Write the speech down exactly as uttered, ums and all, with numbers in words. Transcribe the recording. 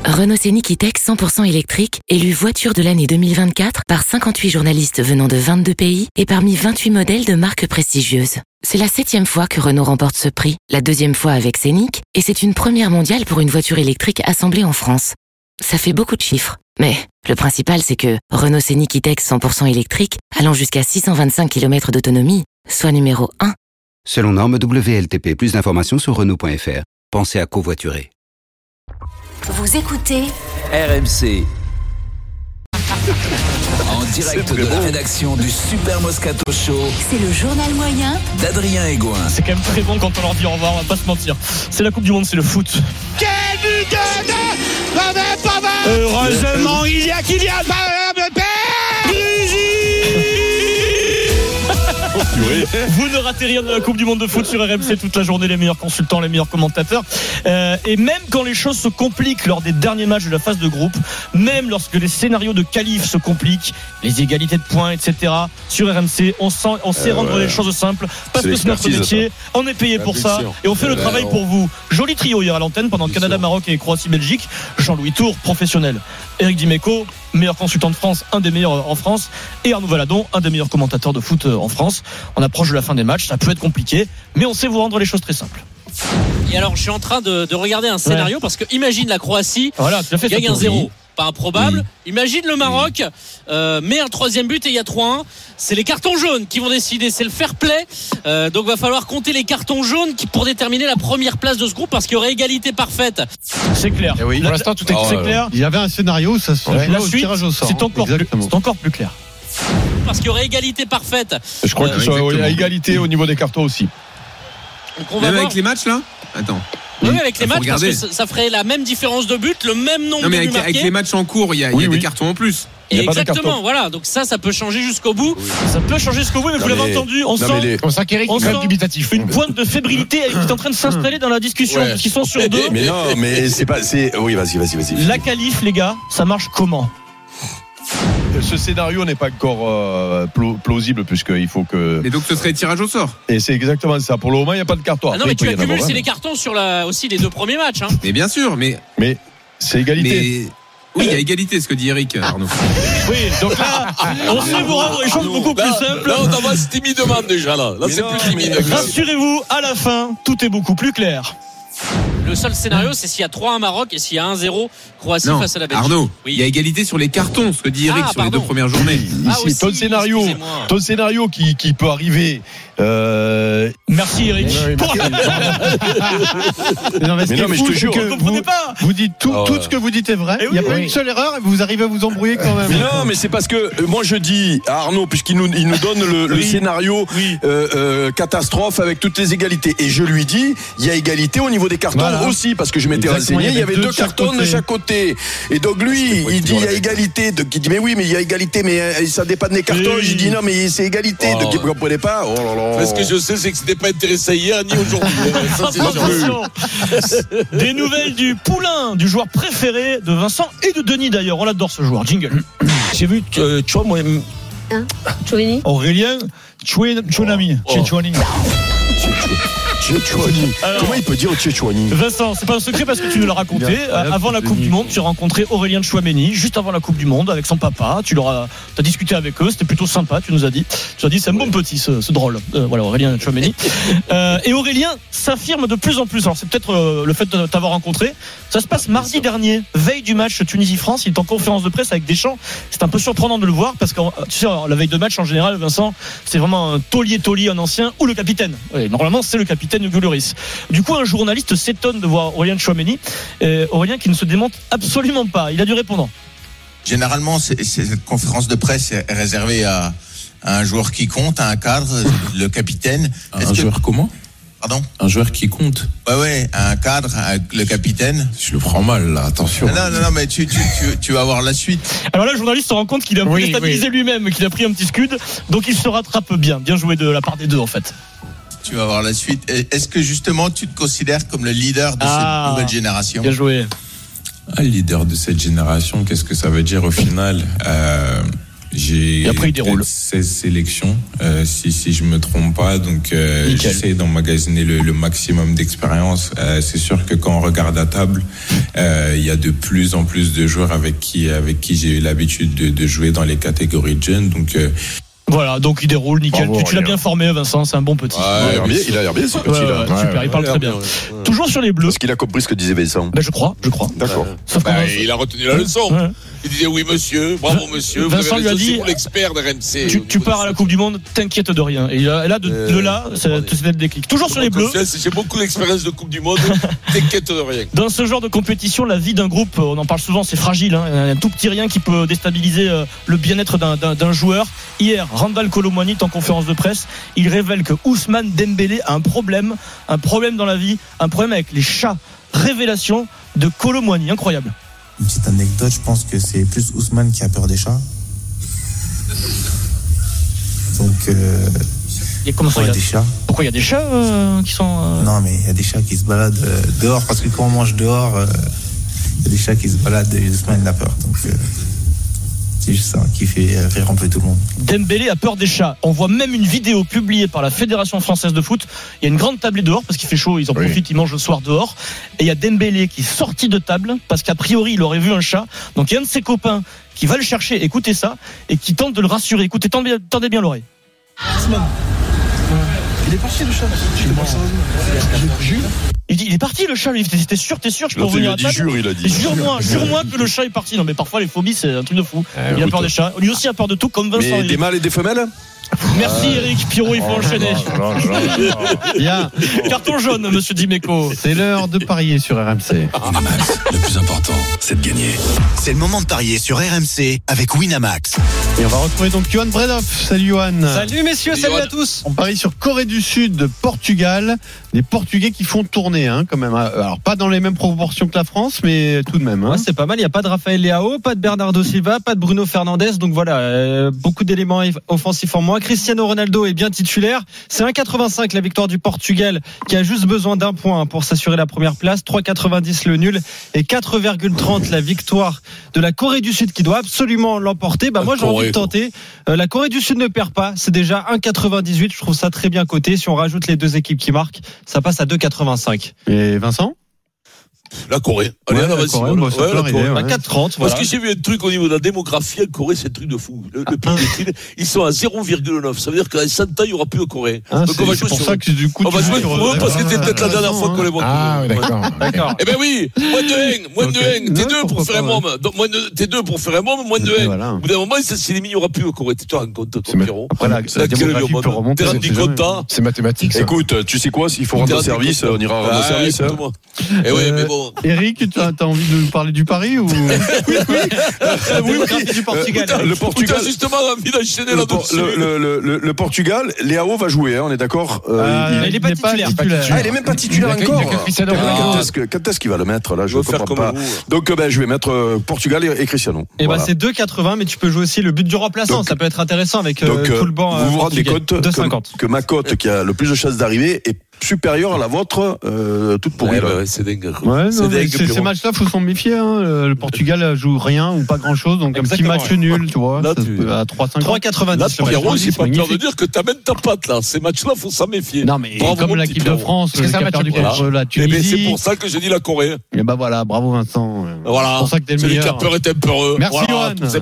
Renault Scénic E-Tech cent pour cent électrique, élu voiture de l'année deux mille vingt-quatre par cinquante-huit journalistes venant de vingt-deux pays et parmi vingt-huit modèles de marques prestigieuses. C'est la septième fois que Renault remporte ce prix, la deuxième fois avec Scénic, et c'est une première mondiale pour une voiture électrique assemblée en France. Ça fait beaucoup de chiffres, mais le principal c'est que Renault Scénic E-Tech cent pour cent électrique, allant jusqu'à six cent vingt-cinq kilomètres d'autonomie, soit numéro un. Selon norme W L T P, plus d'informations sur Renault point F R. Pensez à covoiturer. Vous écoutez R M C. En direct de la rédaction du Super Moscato Show. C'est le journal moyen d'Adrien Egoin. C'est quand même très bon quand on leur dit au revoir, on va pas se mentir. C'est la Coupe du Monde, c'est le foot. Quel but de Pas mal, pas mal. Heureusement, il y a Kylian Mbappé. Vous ne ratez rien de la Coupe du Monde de foot sur R M C toute la journée, les meilleurs consultants, les meilleurs commentateurs. Euh, et même quand les choses se compliquent lors des derniers matchs de la phase de groupe, même lorsque les scénarios de qualif se compliquent, les égalités de points, et cetera, sur R M C, on, sent, on sait euh, rendre ouais. les choses simples parce c'est que c'est notre métier, ça. On est payé pour ça et on fait le travail pour vous. Joli trio hier à l'antenne pendant Canada, Maroc et Croatie-Belgique. Jean-Louis Tour, professionnel. Éric Dimeco, meilleur consultant de France, un des meilleurs en France, et Arnaud Valadon, un des meilleurs commentateurs de foot en France. On approche de la fin des matchs, ça peut être compliqué, mais on sait vous rendre les choses très simples. Et alors, je suis en train de, de regarder un scénario ouais. parce que imagine la Croatie voilà, tu as fait gagne un zéro. Oui. Pas improbable. Oui. Imagine le Maroc oui. euh, met un troisième but et il y a trois un. C'est les cartons jaunes qui vont décider. C'est le fair play. Euh, donc va falloir compter les cartons jaunes qui, pour déterminer la première place de ce groupe parce qu'il y aurait égalité parfaite. C'est clair. Et oui. Pour l'instant, tout est oh, clair. Il y avait un scénario où ça se ouais. joue La au suite, tirage au sort. C'est encore, plus, c'est encore plus clair. Parce qu'il y aurait égalité parfaite. Je crois euh, qu'il y a égalité au niveau des cartons aussi. Donc on va Même voir. avec les matchs là. Attends. Oui, avec les matchs, parce que ça ferait la même différence de but, le même nombre non, mais de buts avec, marqués. avec les matchs en cours, il y a, oui, y a oui. des cartons en plus. Et exactement, voilà. Donc ça, ça peut changer jusqu'au bout. Oui. Ça peut changer jusqu'au bout, mais non vous l'avez mais... entendu. On non sent, les... on sent, on sent dubitatif. Une pointe de fébrilité qui est en train de s'installer dans la discussion, ouais. parce qu'ils sont sur deux. Mais non, mais c'est pas. C'est... Oui, vas-y, vas-y, vas-y. La qualif, les gars, ça marche comment? Ce scénario n'est pas encore euh, plausible puisqu'il faut que. Et donc ce serait tirage au sort. Et c'est exactement ça. Pour le moment, il n'y a pas de carton. Ah non, mais tu accumules aussi les cartons sur la, aussi les deux premiers matchs. Hein. Mais bien sûr, mais. Mais c'est égalité. Mais... Oui, il y a égalité, ce que dit Eric Arnaud. Oui, donc là, on sait vous rendre les choses beaucoup plus simples. Là, on avance timidement déjà. Là, là c'est non, plus timide. Rassurez-vous, à la fin, tout est beaucoup plus clair. Le seul scénario, c'est s'il y a trois un Maroc et s'il y a un zéro Croatie non, face à la Belgique. Arnaud, oui. Il y a égalité sur les cartons, ce que dit Eric ah, sur pardon. les deux premières journées. Ah, Ici, aussi, ton scénario, ton scénario qui, qui peut arriver. Euh... Merci Eric. Oui, merci. non, mais, mais non, mais je te jure, que vous, pas. vous dites tout, oh, tout ce que vous dites est vrai. Il oui, n'y a oui. pas une seule erreur et vous arrivez à vous embrouiller quand même. Mais non, mais c'est parce que euh, moi je dis à Arnaud, puisqu'il nous, il nous donne le, oui. le scénario oui. euh, euh, catastrophe avec toutes les égalités, et je lui dis il y a égalité au niveau des cartons voilà. aussi, parce que je m'étais renseigné, il y avait deux, deux cartons de chaque côté, et donc lui il dit il y a égalité, donc il dit mais oui mais il y a égalité, mais ça dépanne des cartons. Oui. J'ai dit non mais c'est égalité, oh. donc il ne comprenait pas. Oh là là. Mais ce que je sais, c'est que c'était pas intéressant hier ni aujourd'hui. Des nouvelles du poulain, du joueur préféré de Vincent et de Denis d'ailleurs. On l'adore ce joueur. Jingle. J'ai vu, euh, tu vois, moi. Hein Chouini. Aurélien Chouinami. Chouinami. Alors, comment il peut dire Tchétchouani? Vincent, c'est pas un secret parce que tu nous l'as raconté. Bien, avant la Coupe du Monde, tu as rencontré Aurélien Chouameni juste avant la Coupe du Monde avec son papa. Tu l'auras, t'as discuté avec eux, c'était plutôt sympa. Tu nous as dit, tu as dit, c'est un bon petit ce, ce drôle. Euh, voilà, Aurélien Chouameni. euh, et Aurélien s'affirme de plus en plus. Alors c'est peut-être euh, le fait de t'avoir rencontré. Ça se passe mardi dernier, veille du match Tunisie-France. Il est en conférence de presse avec Deschamps. C'est un peu surprenant de le voir parce que tu sais, la veille de match en général, Vincent, c'est vraiment un taulier-taulier, un ancien ou le capitaine. Oui, normalement, c'est le capitaine. Du coup, un journaliste s'étonne de voir Aurélien Chouameni, euh, Aurélien qui ne se démonte absolument pas. Il a du répondant. Généralement, c'est, c'est, cette conférence de presse est réservée à, à un joueur qui compte, à un cadre, le capitaine. Un Est-ce joueur que... comment Pardon ? Un joueur qui compte. Ouais, ouais, un cadre, un, le capitaine. Je le prends mal, là, attention. Non, non, non, mais tu, tu, tu, tu vas voir la suite. Alors là, le journaliste se rend compte qu'il a oui, déstabilisé oui. lui-même, qu'il a pris un petit scud, donc il se rattrape bien. Bien joué de la part des deux, en fait. Tu vas voir la suite. Est-ce que justement tu te considères comme le leader de ah, cette nouvelle génération ? Bien joué. Ah, leader de cette génération, qu'est-ce que ça veut dire au final ? euh, J'ai seize sélections, euh, si, si je me trompe pas. Donc euh, j'essaie d'emmagasiner le, le maximum d'expérience. Euh, c'est sûr que quand on regarde à table, Euh, il y a de plus en plus de joueurs avec qui avec qui j'ai eu l'habitude de, de jouer dans les catégories de jeunes. Donc euh, voilà, donc il déroule, nickel. Bravo, tu, tu l'as bien formé, Vincent, c'est un bon petit. Ouais, il a l'air bien, il a l'air bien ce petit ouais, là. ouais, super, ouais, il parle ouais, très bien. bien ouais. Toujours sur les Bleus. Est-ce qu'il a compris ce que disait Vincent? Ben je crois, je crois. D'accord. Sauf bah, va... Il a retenu la leçon. Ouais. Il disait oui monsieur, bravo monsieur. Vincent lui a dit, c'est l'expert de R M C. Tu, tu pars à la Coupe du Monde, t'inquiète de rien. Et là, là de, euh, de là, c'était le déclic. Toujours sur les Bleus. J'ai beaucoup d'expérience de Coupe du Monde, t'inquiète de rien. Dans ce genre de compétition, la vie d'un groupe, on en parle souvent, c'est fragile. Hein. Un tout petit rien qui peut déstabiliser le bien-être d'un, d'un, d'un joueur. Hier, Randal Kolo Muani en conférence de presse, il révèle que Ousmane Dembélé a un problème, un problème dans la vie, un problème avec les chats. Révélation de Kolo Muani, incroyable. Une petite anecdote, je pense que c'est plus Ousmane qui a peur des chats. Donc, euh, et comment ça, il y a des chats. Pourquoi il y a des chats euh, qui sont euh... Non, mais il y a des chats qui se baladent euh, dehors, parce que quand on mange dehors, euh, il y a des chats qui se baladent et Ousmane il a peur. Donc, euh, c'est juste ça qui fait rire un peu tout le monde. Dembélé a peur des chats. On voit même une vidéo publiée par la Fédération française de foot. Il y a une grande tablée dehors parce qu'il fait chaud, ils en oui. profitent, ils mangent le soir dehors. Et il y a Dembélé qui est sorti de table parce qu'a priori il aurait vu un chat. Donc il y a un de ses copains qui va le chercher, écoutez ça, et qui tente de le rassurer. Écoutez, tendez bien, tendez bien l'oreille. Il est parti le chat. Il dit, il est parti le chat, lui. T'es sûr, t'es sûr, je peux revenir à table. Jure, il a dit. Jure-moi, jure-moi que le chat est parti. Non, mais parfois les phobies, c'est un truc de fou. Euh, il a peur des chats. Lui aussi a peur de tout, comme Vincent. Mais des mâles et des femelles? Merci Eric, Pierrot, il faut enchaîner. Bien. Carton jaune, monsieur Dimeco. C'est l'heure de parier sur R M C. Winamax, le plus important, c'est de gagner. C'est le moment de parier sur R M C avec Winamax. Et on va retrouver donc Johan Bredoff. Salut Johan. Salut messieurs, salut, salut à tous. On parie sur Corée du Sud, Portugal. Des Portugais qui font tourner, hein, quand même. Alors pas dans les mêmes proportions que la France, mais tout de même. Hein. Ouais, c'est pas mal. Il n'y a pas de Rafael Leao, pas de Bernardo Silva, pas de Bruno Fernandes. Donc voilà, euh, beaucoup d'éléments offensifs en moins. Cristiano Ronaldo est bien titulaire. C'est un virgule quatre-vingt-cinq la victoire du Portugal qui a juste besoin d'un point pour s'assurer la première place. trois virgule quatre-vingt-dix le nul et quatre virgule trente la victoire de la Corée du Sud qui doit absolument l'emporter. Bah moi j'ai envie de tenter. Euh, la Corée du Sud ne perd pas. C'est déjà un virgule quatre-vingt-dix-huit. Je trouve ça très bien coté. Si on rajoute les deux équipes qui marquent, ça passe à deux virgule quatre-vingt-cinq. Et Vincent? La Corée. Allez, ouais, là, la Corée, bon, ouais, la Corée. Ouais. quatre trente. Voilà. Parce que j'ai vu un truc au niveau de la démographie en Corée, c'est un truc de fou. Le, le pays des îles, ils sont à zéro virgule neuf. Ça veut dire qu'à cent ans, il n'y aura plus de Corée. Ah, donc on va jouer pour sur ça que du coup, on va jouer pour eux parce que c'était peut-être la dernière fois qu'on les voit. Ah, oui, d'accord. d'accord. Eh ben oui, moins de un, moins de un. T'es deux pour faire un môme. Donc, moins de, t'es deux pour faire un môme, moins de un. Au bout d'un moment, c'est limite, il n'y aura plus de Corée. Tu te rends compte, ton Pierrot? Après, la démographie peut remonter. C'est mathématique. Écoute, tu sais quoi, s'il faut rendre service, on ira rendre service. Eh oui, mais bon. Eric, tu as envie de nous parler du Paris ou oui, oui, oui, oui. Du Portugal. Euh, le Portugal, justement, envie d'enchaîner là-dessus. Le, le, le, le, le Portugal, Léao va jouer, hein, on est d'accord. Euh, euh, il, il est pas titulaire. titulaire. Ah, il est même pas titulaire encore. Quand est-ce que, quand est-ce qu'il va le mettre là? Je ne comprends pas. Donc, ben, je vais mettre euh, Portugal et, et Cristiano. Et voilà. Bah, c'est deux virgule quatre-vingts, mais tu peux jouer aussi le but du remplaçant. Donc, ça peut être intéressant avec euh, donc, tout le banc. Vous vous rendez compte que, que ma cote, qui a le plus de chances d'arriver, est supérieure à la vôtre, euh, toute pourrie. Ouais, bah, ouais, c'est dingue. Ouais, c'est dingue. Ces matchs-là, faut s'en méfier. Hein. Le Portugal joue rien ou pas grand-chose, donc exactement, un petit match nul, tu vois. Là, tu... à trois virgule quatre-vingt-dix. Là, Pierrot, j'ai pas peur de dire que t'amènes ta patte là. Ces matchs-là, faut s'en méfier. Non, mais bravo, comme l'équipe de France, qui a perdu contre la Tunisie. C'est pour ça que j'ai dit la Corée. Et bah voilà, bravo Vincent. Voilà. C'est pour ça que t'es le meilleur. Celui qui a peur est un peureux. Merci Johan.